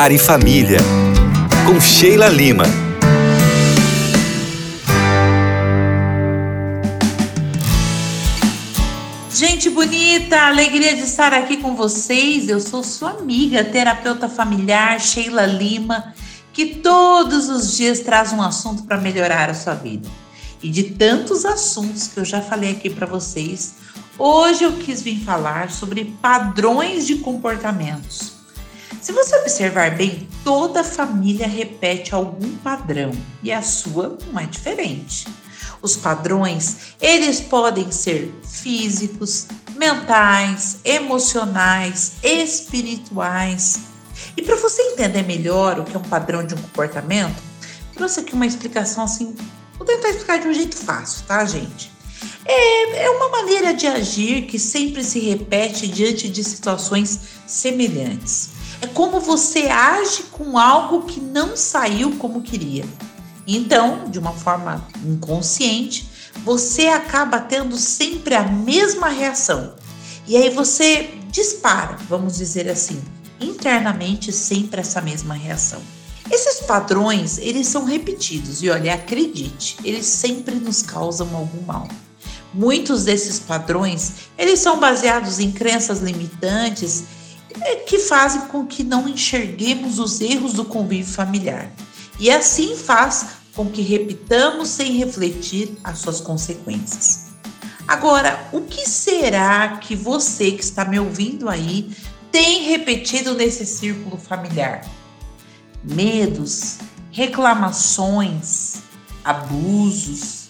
Lar e Família, com Sheila Lima. Gente bonita, alegria de estar aqui com vocês. Eu sou sua amiga, terapeuta familiar, Sheila Lima, que todos os dias traz um assunto para melhorar a sua vida. E de tantos assuntos que eu já falei aqui para vocês, hoje eu quis vir falar sobre padrões de comportamentos. Se você observar bem, toda família repete algum padrão e a sua não é diferente. Os padrões, eles podem ser físicos, mentais, emocionais, espirituais. E para você entender melhor o que é um padrão de um comportamento, trouxe aqui uma explicação assim, vou tentar explicar de um jeito fácil, tá, gente? É uma maneira de agir que sempre se repete diante de situações semelhantes. É como você age com algo que não saiu como queria. Então, de uma forma inconsciente, você acaba tendo sempre a mesma reação. E aí você dispara, vamos dizer assim, internamente sempre essa mesma reação. Esses padrões, eles são repetidos e olha, acredite, eles sempre nos causam algum mal. Muitos desses padrões, eles são baseados em crenças limitantes que fazem com que não enxerguemos os erros do convívio familiar. E assim faz com que repitamos sem refletir as suas consequências. Agora, o que será que você que está me ouvindo aí tem repetido nesse círculo familiar? Medos, reclamações, abusos,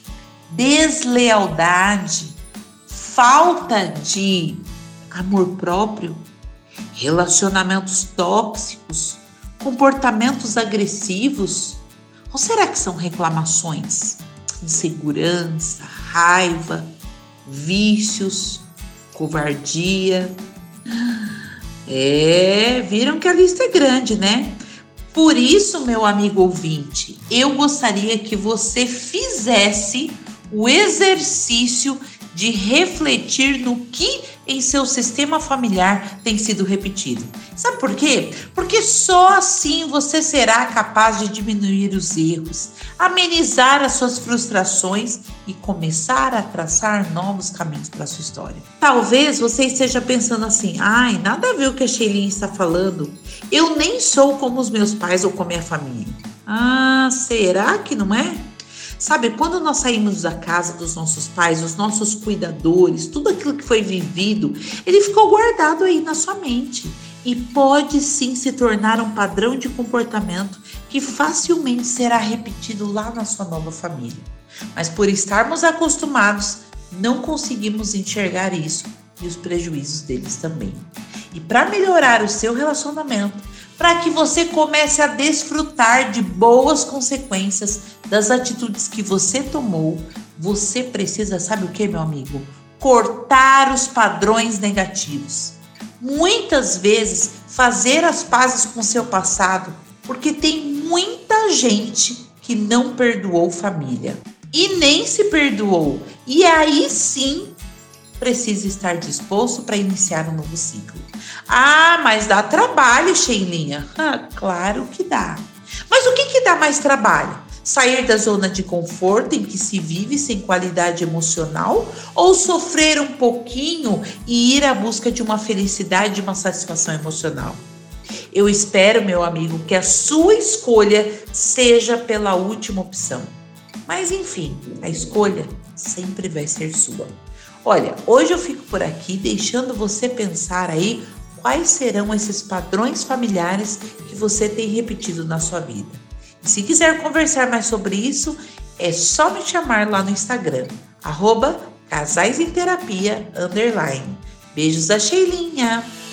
deslealdade, falta de amor próprio, relacionamentos tóxicos, comportamentos agressivos? Ou será que são reclamações, insegurança, raiva, vícios, covardia? Viram que a lista é grande, né? Por isso, meu amigo ouvinte, eu gostaria que você fizesse o exercício de refletir no que em seu sistema familiar tem sido repetido. Sabe por quê? Porque só assim você será capaz de diminuir os erros, amenizar as suas frustrações e começar a traçar novos caminhos para a sua história. Talvez você esteja pensando assim, nada a ver o que a Sheilinha está falando. Eu nem sou como os meus pais ou como a minha família. Será que não é? Sabe, quando nós saímos da casa dos nossos pais, os nossos cuidadores, tudo aquilo que foi vivido, ele ficou guardado aí na sua mente. E pode sim se tornar um padrão de comportamento que facilmente será repetido lá na sua nova família. Mas por estarmos acostumados, não conseguimos enxergar isso e os prejuízos deles também. E para melhorar o seu relacionamento, para que você comece a desfrutar de boas consequências das atitudes que você tomou, você precisa, sabe o que, meu amigo? Cortar os padrões negativos. Muitas vezes, fazer as pazes com seu passado, porque tem muita gente que não perdoou família e nem se perdoou. E aí sim, precisa estar disposto para iniciar um novo ciclo. Mas dá trabalho, Sheilinha. Claro que dá. Mas o que dá mais trabalho? Sair da zona de conforto em que se vive sem qualidade emocional ou sofrer um pouquinho e ir à busca de uma felicidade e uma satisfação emocional? Eu espero, meu amigo, que a sua escolha seja pela última opção. Mas enfim, a escolha sempre vai ser sua. Olha, hoje eu fico por aqui deixando você pensar aí quais serão esses padrões familiares que você tem repetido na sua vida. E se quiser conversar mais sobre isso, é só me chamar lá no Instagram, @casaisemterapia_. Beijos da Sheilinha!